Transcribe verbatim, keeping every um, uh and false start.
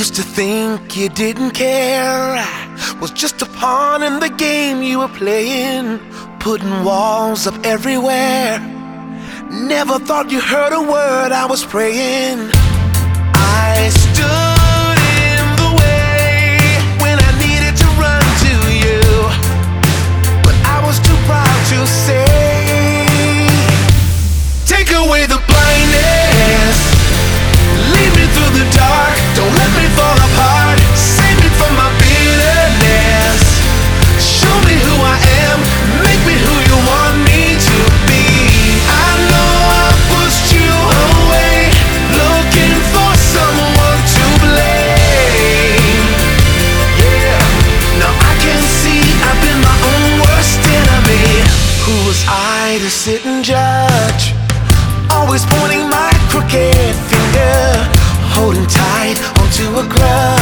Used to think you didn't care, I was just a pawn in the game you were playing, putting walls up everywhere. Never thought you heard a word I was praying. I stood in the way when I needed to run to you, but I was too proud to say, take away the blindness, lead me through the dark, don't let me fall apart, save me from my bitterness, show me who I am, make me who you want me to be. I know I pushed you away, looking for someone to blame. Yeah, now I can see I've been my own worst enemy. Who was I to sit and judge? Always pointing my crooked finger, holding tight onto a grudge.